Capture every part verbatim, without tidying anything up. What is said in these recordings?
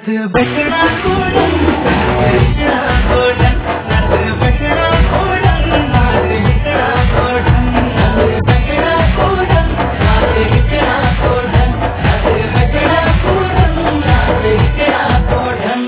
बचड़ा codon बचड़ा codon नस बचड़ा codon नाच बचड़ा codon नस बचड़ा कोडन नाच बचड़ा कोडन नस बचड़ा कोडन नाच बचड़ा कोडन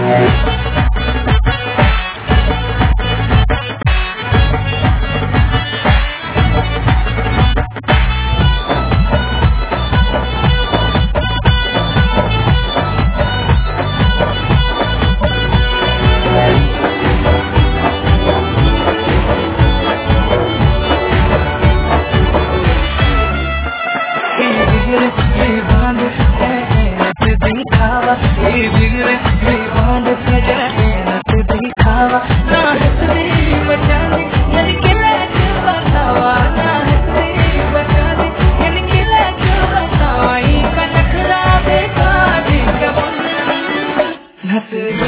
दिखावा ये बिगड़े बेबांड सजा नच दिखावा ना हंसदे बचाने यानी किला क्यों बतावा ना हंसदे बचाने यानी किला क्यों बतावा ई का नखरा बेकार कबन नच